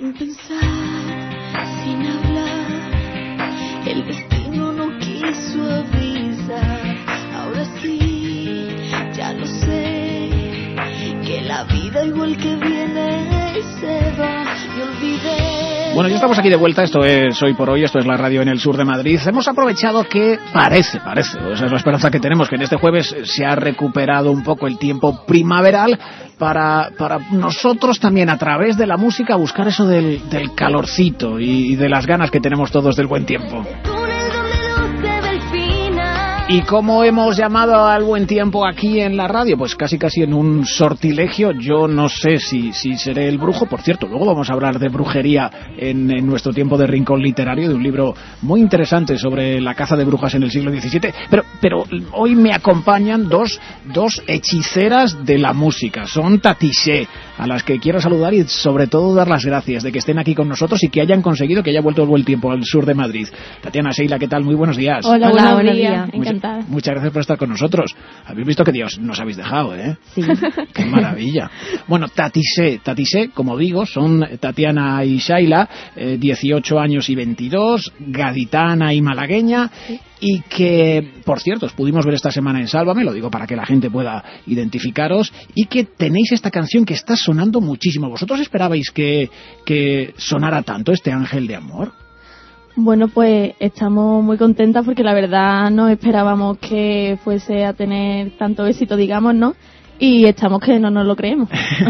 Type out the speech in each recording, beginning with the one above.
Sin pensar, sin hablar, el destino no quiso avisar. Ahora sí, ya lo sé, que la vida igual que viene y se va, me olvidé. Bueno, ya estamos aquí de vuelta, esto es Hoy por Hoy, esto es la radio en el sur de Madrid. Hemos aprovechado que parece, esa es la esperanza que tenemos, que en este jueves se ha recuperado un poco el tiempo primaveral para nosotros también, a través de la música, buscar eso del calorcito y de las ganas que tenemos todos del buen tiempo. ¿Y cómo hemos llamado al buen tiempo aquí en la radio? Pues casi en un sortilegio. Yo no sé si seré el brujo. Por cierto, luego vamos a hablar de brujería en nuestro tiempo de Rincón Literario, de un libro muy interesante sobre la caza de brujas en el siglo XVII. Pero hoy me acompañan dos hechiceras de la música. Son Tatixé, a las que quiero saludar y sobre todo dar las gracias de que estén aquí con nosotros y que hayan conseguido que haya vuelto el buen tiempo al sur de Madrid. Tatiana, Sheila, ¿qué tal? Muy buenos días. Hola, buenos días. Encantada. Muchas gracias por estar con nosotros. Habéis visto que Dios nos habéis dejado, ¿eh? Sí. ¡Qué maravilla! Bueno, Tatixé, como digo, son Tatiana y Sheila, 18 años y 22, gaditana y malagueña, sí. Y que, por cierto, os pudimos ver esta semana en Sálvame, lo digo para que la gente pueda identificaros, y que tenéis esta canción que está sonando muchísimo. ¿Vosotros esperabais que sonara tanto este Ángel de Amor? Bueno, pues estamos muy contentas porque la verdad no esperábamos que fuese a tener tanto éxito, digamos, ¿no? Y estamos que no nos lo creemos.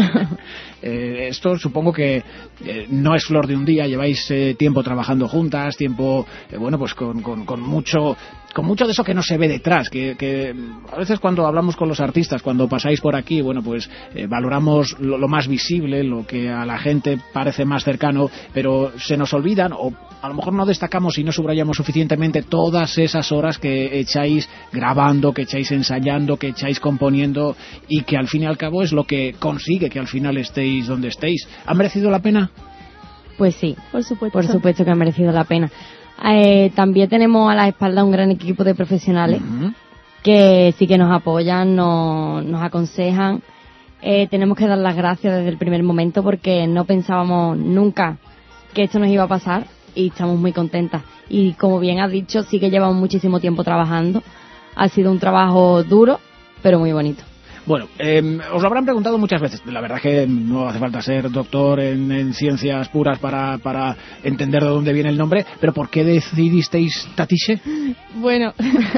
Esto supongo que no es flor de un día, lleváis tiempo trabajando juntas, tiempo, bueno, pues con mucho de eso que no se ve detrás, que a veces cuando hablamos con los artistas, cuando pasáis por aquí, bueno, pues valoramos lo más visible, lo que a la gente parece más cercano, pero se nos olvidan, o a lo mejor no destacamos y no subrayamos suficientemente todas esas horas que echáis grabando, que echáis ensayando, que echáis componiendo, y que al fin y al cabo es lo que consigue que al final estéis donde estéis. ¿Ha merecido la pena? Pues sí, por supuesto. Por supuesto que ha merecido la pena. También tenemos a la espalda un gran equipo de profesionales que sí que nos apoyan, nos aconsejan. Tenemos que dar las gracias desde el primer momento porque no pensábamos nunca que esto nos iba a pasar y estamos muy contentas. Y como bien has dicho, sí que llevamos muchísimo tiempo trabajando. Ha sido un trabajo duro, pero muy bonito. Bueno, os lo habrán preguntado muchas veces. La verdad que no hace falta ser doctor en ciencias puras para entender de dónde viene el nombre, pero ¿por qué decidisteis Tatixé? Bueno,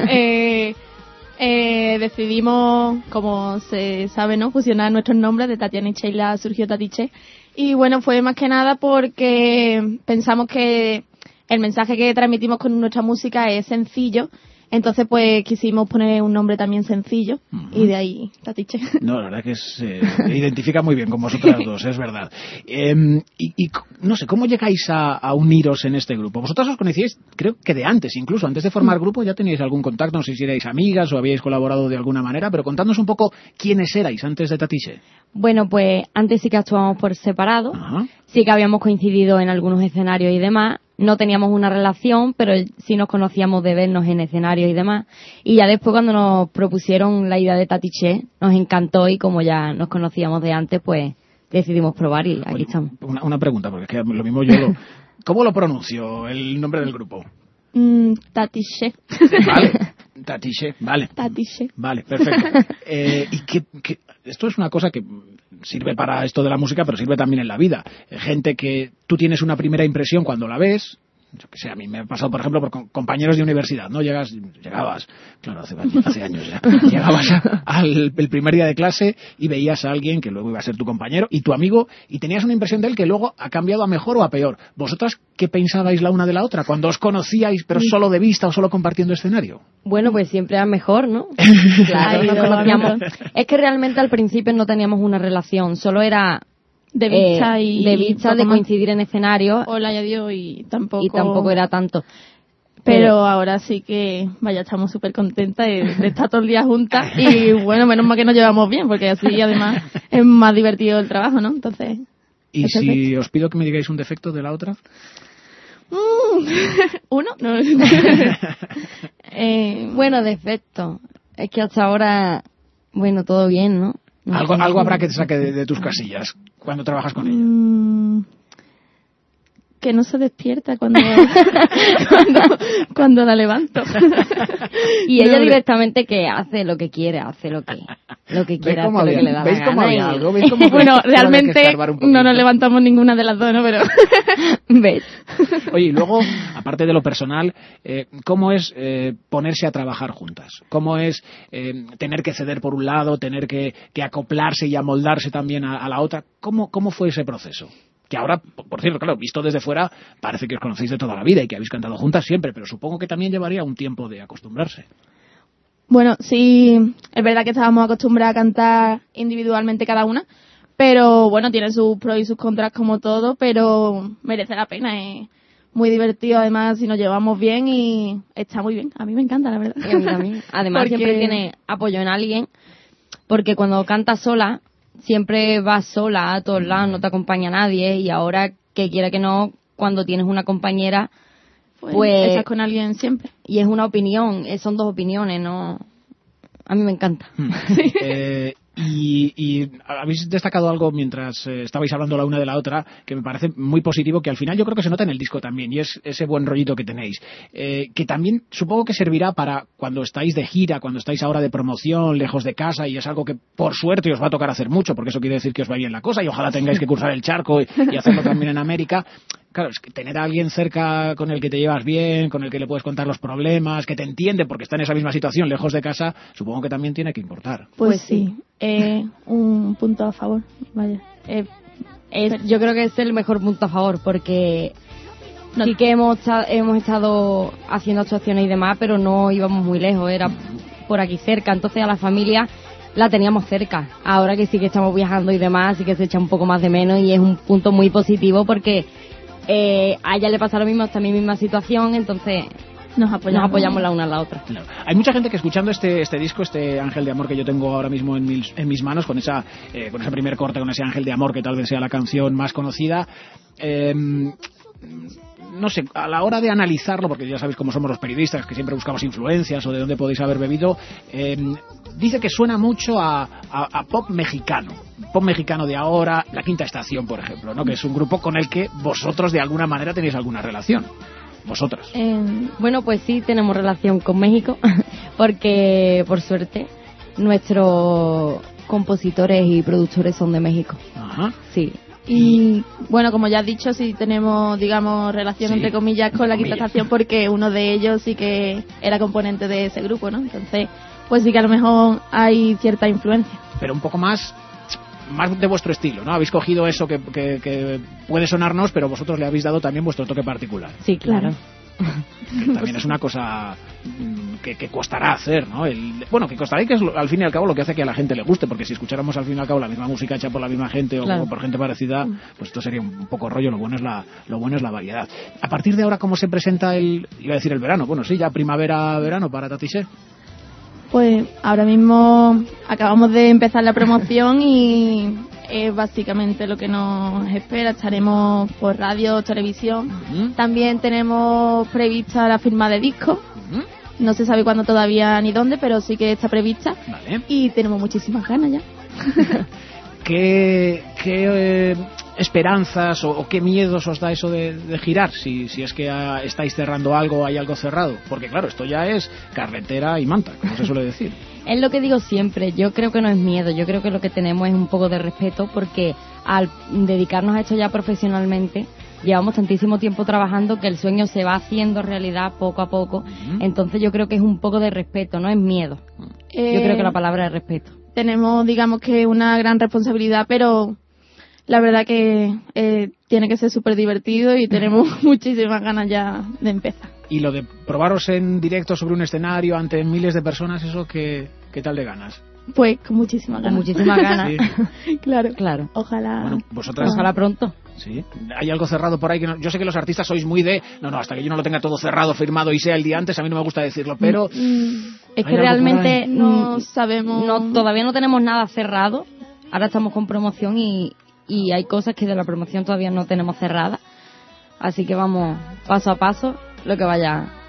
decidimos, como se sabe, ¿no?, fusionar nuestros nombres. De Tatiana y Sheila surgió Tatixé. Y bueno, fue más que nada porque pensamos que el mensaje que transmitimos con nuestra música es sencillo. Entonces, pues, quisimos poner un nombre también sencillo, y de ahí, Tatixé. No, la verdad que se identifica muy bien con vosotras dos, es verdad. Y no sé, ¿cómo llegáis a uniros en este grupo? Vosotras os conocíais, creo que de antes, incluso antes de formar grupo ya teníais algún contacto, no sé si erais amigas o habíais colaborado de alguna manera, pero contadnos un poco quiénes erais antes de Tatixé. Bueno, pues antes sí que actuábamos por separado, sí que habíamos coincidido en algunos escenarios y demás. No teníamos una relación, pero sí nos conocíamos de vernos en escenarios y demás. Y ya después, cuando nos propusieron la idea de Tatixé, nos encantó, y como ya nos conocíamos de antes, pues decidimos probar y aquí estamos. Una pregunta, porque es que lo mismo yo ¿cómo lo pronuncio, el nombre del grupo? Tatixé. Vale, Tatixé, vale. Tatixé. Vale, perfecto. Y que esto es una cosa que sirve para esto de la música, pero sirve también en la vida. Gente que tú tienes una primera impresión cuando la ves. Yo que sé, a mí me ha pasado, por ejemplo, por compañeros de universidad, ¿no? Llegabas, claro, hace años ya, llegabas al primer día de clase y veías a alguien que luego iba a ser tu compañero y tu amigo, y tenías una impresión de él que luego ha cambiado a mejor o a peor. ¿Vosotras qué pensabais la una de la otra cuando os conocíais, pero solo de vista o solo compartiendo escenario? Bueno, pues siempre era mejor, ¿no? Claro, nos conocíamos. Es que realmente al principio no teníamos una relación, solo era de vista de coincidir en escenario. Hola y adiós, y tampoco era tanto. Pero ahora sí que, vaya, estamos súper contentas de estar todo el día juntas. Y bueno, menos mal que nos llevamos bien, porque así además es más divertido el trabajo, ¿no? Entonces. ¿Y si os pido que me digáis un defecto de la otra? ¿Uno? No. Bueno, defecto. Es que hasta ahora, bueno, todo bien, ¿no? Algo habrá que te saque de tus casillas cuando trabajas con ella. que no se despierta cuando cuando la levanto. Y ella directamente que hace lo que quiere, hace lo que quiere, hace lo que le da la gana. Había algo? ¿Veis cómo Bueno, realmente no nos levantamos ninguna de las dos, ¿no? Pero ¿ves? Oye, y luego, aparte de lo personal, ¿cómo es ponerse a trabajar juntas? ¿Cómo es tener que ceder por un lado, tener que acoplarse y amoldarse también a la otra? ¿Cómo fue ese proceso? Que ahora, por cierto, claro, visto desde fuera, parece que os conocéis de toda la vida y que habéis cantado juntas siempre, pero supongo que también llevaría un tiempo de acostumbrarse. Bueno, sí, es verdad que estábamos acostumbrados a cantar individualmente cada una, pero bueno, tiene sus pros y sus contras como todo, pero merece la pena, es muy divertido además si nos llevamos bien y está muy bien. A mí me encanta, la verdad. Y a mí también. Además Porque siempre tiene apoyo en alguien, porque cuando cantas sola, siempre vas sola a todos lados, no te acompaña nadie, y ahora, que quiera que no, cuando tienes una compañera, pues estás con alguien siempre. Y es una opinión, son dos opiniones, ¿no? A mí me encanta. Y habéis destacado algo mientras estabais hablando la una de la otra que me parece muy positivo, que al final yo creo que se nota en el disco también, y es ese buen rollito que tenéis, que también supongo que servirá para cuando estáis de gira, cuando estáis ahora de promoción, lejos de casa, y es algo que por suerte os va a tocar hacer mucho, porque eso quiere decir que os va bien la cosa, y ojalá tengáis que cruzar el charco y hacerlo también en América. Claro, es que tener a alguien cerca con el que te llevas bien, con el que le puedes contar los problemas, que te entiende porque está en esa misma situación, lejos de casa, supongo que también tiene que importar. Pues sí, un punto a favor, vaya. Yo creo que es el mejor punto a favor, porque sí que hemos estado haciendo actuaciones y demás, pero no íbamos muy lejos, era por aquí cerca, entonces a la familia la teníamos cerca. Ahora que sí que estamos viajando y demás, sí que se echa un poco más de menos, y es un punto muy positivo porque a ella le pasa lo mismo, está en mi misma situación, entonces nos apoyamos la una a la otra. Claro. Hay mucha gente que escuchando este disco, este Ángel de Amor que yo tengo ahora mismo en mis manos, con ese primer corte, con ese Ángel de Amor que tal vez sea la canción más conocida, no sé, a la hora de analizarlo, porque ya sabéis cómo somos los periodistas, que siempre buscamos influencias o de dónde podéis haber bebido, dice que suena mucho a pop mexicano de ahora, La Quinta Estación, por ejemplo, ¿no? Que es un grupo con el que vosotros de alguna manera tenéis alguna relación. Vosotras. Bueno, pues sí, tenemos relación con México, porque por suerte nuestros compositores y productores son de México. Ajá. Sí. Y bueno, como ya has dicho, sí tenemos, digamos, relación entre comillas con La Quinta Estación, porque uno de ellos sí que era componente de ese grupo, ¿no? Entonces, pues sí que a lo mejor hay cierta influencia. Pero un poco más de vuestro estilo, ¿no? Habéis cogido eso que puede sonarnos, pero vosotros le habéis dado también vuestro toque particular. Sí, claro. Que también es una cosa que costará hacer, ¿no? Bueno, que costará, y que es al fin y al cabo lo que hace que a la gente le guste, porque si escucháramos al fin y al cabo la misma música hecha por la misma gente o por gente parecida, pues esto sería un poco rollo. Lo bueno es la variedad. A partir de ahora, ¿cómo se presenta iba a decir el verano? Bueno, sí, ya primavera-verano para Tatixé. Pues ahora mismo acabamos de empezar la promoción y es básicamente lo que nos espera. Estaremos por radio, televisión. También tenemos prevista la firma de discos. No se sabe cuándo todavía ni dónde, pero sí que está prevista. Vale. Y tenemos muchísimas ganas ya. ¿Qué esperanzas o qué miedos os da eso de girar? Si es que estáis cerrando algo, hay algo cerrado. Porque claro, esto ya es carretera y manta, como se suele decir. Es lo que digo siempre, yo creo que no es miedo, yo creo que lo que tenemos es un poco de respeto, porque al dedicarnos a esto ya profesionalmente, llevamos tantísimo tiempo trabajando que el sueño se va haciendo realidad poco a poco. Entonces yo creo que es un poco de respeto, no es miedo. Yo creo que la palabra es respeto. Tenemos, digamos que una gran responsabilidad, pero la verdad que tiene que ser súper divertido y tenemos muchísimas ganas ya de empezar. Y lo de probaros en directo sobre un escenario ante miles de personas, ¿eso qué tal de ganas? Pues con muchísimas ganas. Con muchísimas ganas. Sí. Claro. Ojalá. Bueno, vosotras. Ojalá pronto. Sí. ¿Hay algo cerrado por ahí? Que no, yo sé que los artistas sois muy de... No, hasta que yo no lo tenga todo cerrado, firmado y sea el día antes, a mí no me gusta decirlo, pero... Es que realmente no sabemos... Todavía no tenemos nada cerrado. Ahora estamos con promoción y hay cosas que de la promoción todavía no tenemos cerradas. Así que vamos paso a paso, lo que vaya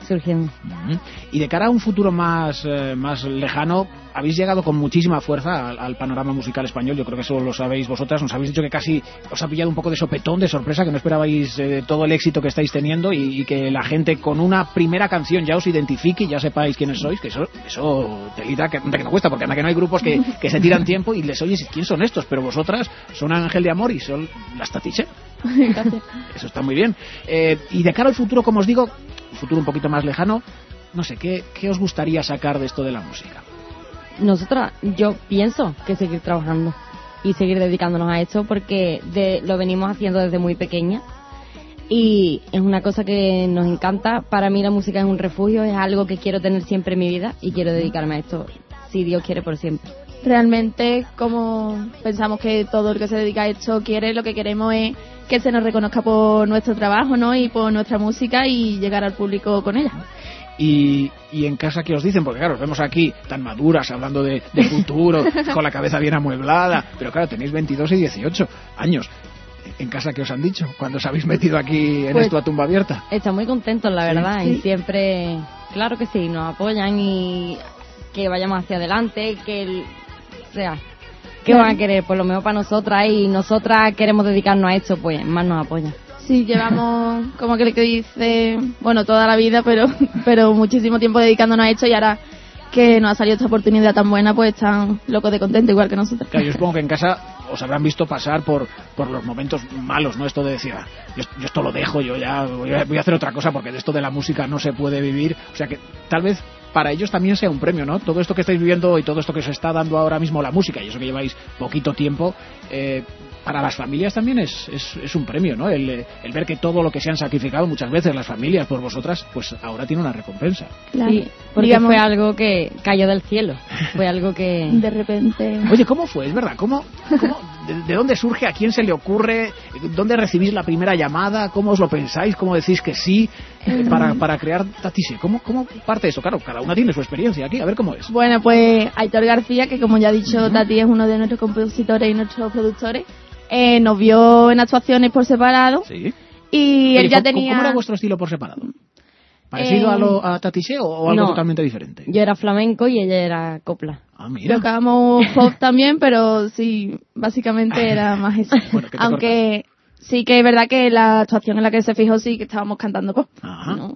surgiendo. Y de cara a un futuro más lejano, habéis llegado con muchísima fuerza al panorama musical español. Yo creo que eso lo sabéis vosotras. Nos habéis dicho que casi os ha pillado un poco de sopetón, de sorpresa, que no esperabais todo el éxito que estáis teniendo y que la gente con una primera canción ya os identifique y ya sepáis quiénes sois, que eso telita que no cuesta, porque anda que no hay grupos que se tiran tiempo y les oyes quién son estos, pero vosotras son Ángel de Amor y son las Tatiche. Gracias. Eso está muy bien. Y de cara al futuro, como os digo, un futuro un poquito más lejano, no sé, ¿qué os gustaría sacar de esto de la música? Nosotras, yo pienso que seguir trabajando y seguir dedicándonos a esto, porque lo venimos haciendo desde muy pequeña y es una cosa que nos encanta. Para mí la música es un refugio, es algo que quiero tener siempre en mi vida y quiero dedicarme a esto, si Dios quiere, por siempre. Realmente, como pensamos que todo el que se dedica a esto quiere, lo que queremos es que se nos reconozca por nuestro trabajo, ¿no? Y por nuestra música y llegar al público con ella. Y en casa, ¿qué os dicen? Porque claro, os vemos aquí tan maduras, hablando de futuro, con la cabeza bien amueblada, pero claro, tenéis 22 y 18 años. ¿En casa qué os han dicho cuando os habéis metido aquí en esto a tumba abierta? Están muy contentos, la verdad, Sí. y siempre, claro que sí, nos apoyan y que vayamos hacia adelante, ¿qué van a querer? Por lo menos para nosotras, y nosotras queremos dedicarnos a esto, pues más nos apoyan. Sí, llevamos, como que dice, bueno, toda la vida, pero muchísimo tiempo dedicándonos a esto, y ahora que nos ha salido esta oportunidad tan buena, pues están locos de contento, igual que nosotros. Claro, yo supongo que en casa os habrán visto pasar por los momentos malos, ¿no? Esto de decir, yo esto lo dejo, yo ya voy a hacer otra cosa, porque de esto de la música no se puede vivir. O sea que tal vez para ellos también sea un premio, ¿no? Todo esto que estáis viviendo y todo esto que os está dando ahora mismo la música, y eso que lleváis poquito tiempo, para las familias también es un premio, ¿no? El ver que todo lo que se han sacrificado muchas veces las familias por vosotras, pues ahora tiene una recompensa. Claro. Sí, porque fue algo que cayó del cielo, fue algo que... De repente... Oye, ¿cómo fue? Es verdad, ¿cómo de dónde surge? ¿A quién se le ocurre? ¿Dónde recibís la primera llamada? ¿Cómo os lo pensáis? ¿Cómo decís que sí para crear Tatiche? ¿Cómo parte eso? Claro, cada una tiene su experiencia aquí, a ver cómo es. Bueno, pues Aitor García, que como ya ha dicho Tati, es uno de nuestros compositores y nuestros productores, nos vio en actuaciones por separado. Sí. Y Oye, él ya tenía... ¿Cómo era vuestro estilo por separado? ¿Parecido a Tatiche o algo totalmente diferente? Yo era flamenco y ella era copla. Ah, mira. Tocábamos pop también, pero sí, básicamente era más eso. Bueno, ¿qué te aunque sí que es verdad que la actuación en la que se fijó sí que estábamos cantando pop. Ajá. ¿No?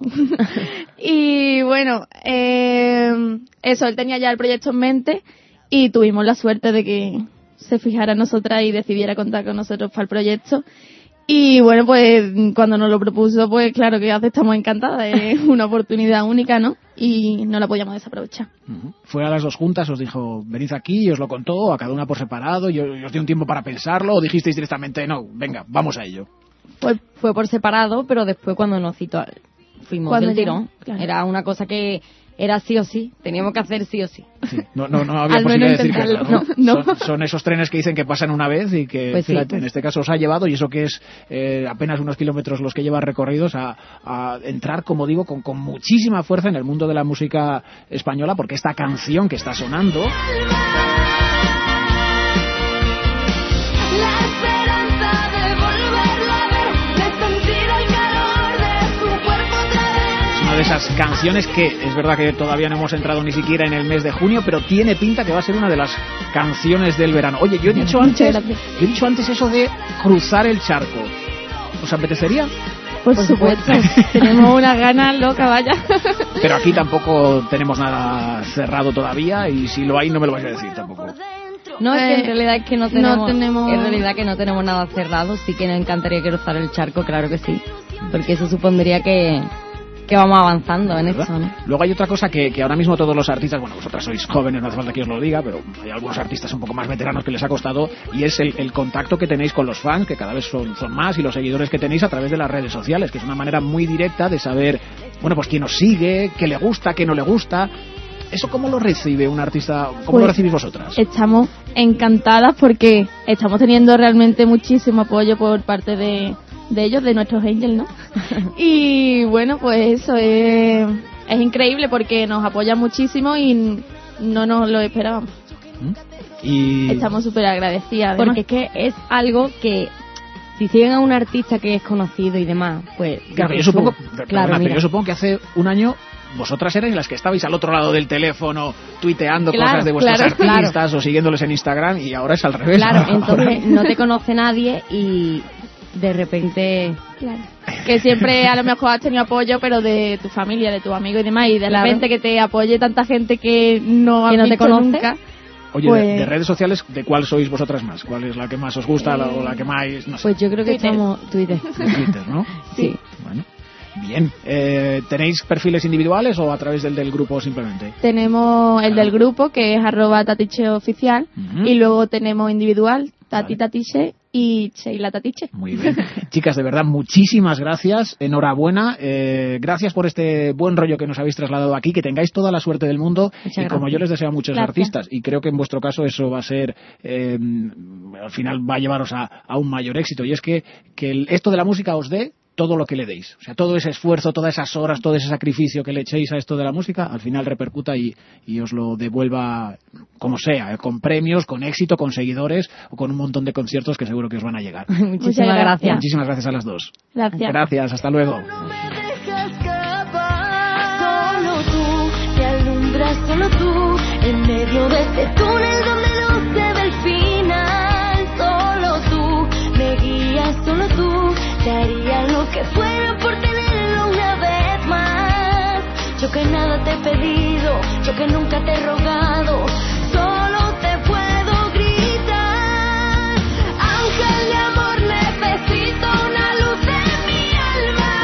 Y bueno, eso, él tenía ya el proyecto en mente y tuvimos la suerte de que se fijara en nosotras y decidiera contar con nosotros para el proyecto. Y bueno, pues cuando nos lo propuso, pues claro que estamos encantadas, es una oportunidad única, ¿no? Y no la podíamos desaprovechar. ¿Fue a las dos juntas, os dijo, venid aquí, y os lo contó, a cada una por separado, y os dio un tiempo para pensarlo, o dijisteis directamente, no, venga, vamos a ello? Fue por separado, pero después cuando nos citó, fuimos del tirón. Claro. Era una cosa que era sí o sí, teníamos que hacer sí o sí. Sí, no había Al posibilidad de menos decir que intentarlo. no. Son esos trenes que dicen que pasan una vez y que, Pues fíjate, sí. en este caso os ha llevado, y eso que es apenas unos kilómetros los que lleva recorridos, a entrar, como digo, con muchísima fuerza en el mundo de la música española, porque esta canción que está sonando... La esperanza de volverla a ver, de sentir el calor de su cuerpo otra vez. Es una de esas canciones que es verdad que todavía no hemos entrado ni siquiera en el mes de junio, pero tiene pinta que va a ser una de las canciones del verano. Oye, yo he dicho antes eso de cruzar el charco. ¿Os apetecería? Por supuesto, tenemos una gana loca, vaya. Pero aquí tampoco tenemos nada cerrado todavía, y si lo hay no me lo vais a decir tampoco. No, es que en realidad es que no tenemos, tenemos- en realidad que no tenemos nada cerrado. Sí que nos encantaría cruzar el charco, claro que sí, porque eso supondría que vamos avanzando en ¿Verdad? eso, ¿no? Luego hay otra cosa que ahora mismo todos los artistas, bueno, vosotras sois jóvenes, no hace falta que os lo diga, pero hay algunos artistas un poco más veteranos que les ha costado, y es el contacto que tenéis con los fans, que cada vez son más, y los seguidores que tenéis a través de las redes sociales, que es una manera muy directa de saber, bueno, pues quién os sigue, qué le gusta, qué no le gusta. ¿Eso cómo lo recibe un artista? ¿Cómo lo recibís vosotras? Estamos encantadas porque estamos teniendo realmente muchísimo apoyo por parte de ellos, de nuestros angels, ¿no? Y bueno, pues eso es increíble porque nos apoyan muchísimo y no nos lo esperábamos. Y Estamos súper agradecidas. Porque es que es algo que si siguen a un artista que es conocido y demás, pues... Claro, yo supongo, pero yo supongo que hace un año vosotras erais las que estabais al otro lado del teléfono tuiteando cosas de vuestros artistas o siguiéndoles en Instagram, y ahora es al revés. Claro, entonces no te conoce nadie y de repente... Claro. Que siempre a lo mejor has tenido apoyo, pero de tu familia, de tus amigos y demás, y de repente que te apoye tanta gente que no te conoce nunca. Oye, pues... de redes sociales, ¿de cuál sois vosotras más? ¿Cuál es la que más os gusta o la que más, no sé? Pues yo creo que estamos Twitter. Twitter, ¿no? Sí. Bueno, bien. ¿Tenéis perfiles individuales o a través del grupo simplemente? Tenemos el del grupo, que es @taticheoficial, y luego tenemos individual, Tati Tatiche y Sheila Tatiche. Muy bien. Chicas, de verdad, muchísimas gracias. Enhorabuena. Gracias por este buen rollo que nos habéis trasladado aquí. Que tengáis toda la suerte del mundo. Y como yo les deseo a muchos artistas, y creo que en vuestro caso eso va a ser, al final va a llevaros a un mayor éxito. Y es que esto de la música os dé todo lo que le deis. O sea, todo ese esfuerzo, todas esas horas, todo ese sacrificio que le echéis a esto de la música, al final repercuta y os lo devuelva como sea, con premios, con éxito, con seguidores o con un montón de conciertos que seguro que os van a llegar. Muchísimas gracias. Muchísimas gracias a las dos. Gracias, hasta luego. No me dejas escapar. Solo tú te alumbras, solo tú en medio de este túnel donde no se ve el final. Solo tú me guías, solo tú te haría lo que fuera por tenerlo una vez más. Yo que nada te he pedido, yo que nunca te he rogado, solo te puedo gritar. Ángel de amor, necesito una luz en mi alma.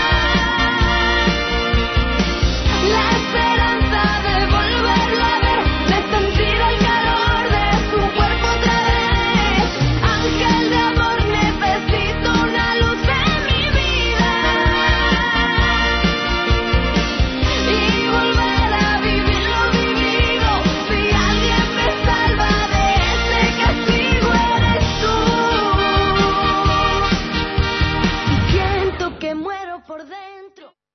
La esperanza de volverla a ver, de sentir el calor de su cuerpo otra vez. Ángel de amor, necesito una luz en mi vida. Y volver a vivir lo vivido. Si alguien me salva de este castigo, eres tú. Y siento que muero por dentro.